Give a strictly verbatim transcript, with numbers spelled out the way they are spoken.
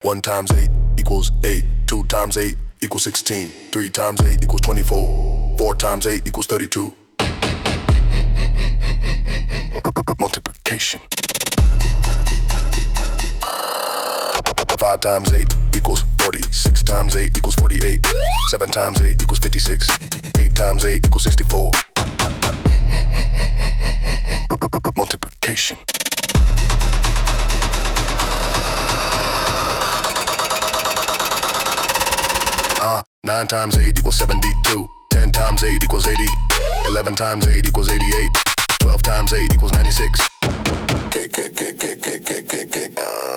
one times eight equals eight. Two times eight equals sixteen. Three times eight equals twenty-four. Four times eight equals thirty-two. Multiplication. Five times eight equals forty. Six times eight equals forty-eight. Seven times eight equals fifty-six. Eight times eight equals sixty-four. Multiplication. Ah, nine times eight equals seventy-two. Ten times eight equals eighty. Eleven times eight equals eighty-eight. Twelve times eight equals ninety-six. K, K, K, K, K, K, K, K.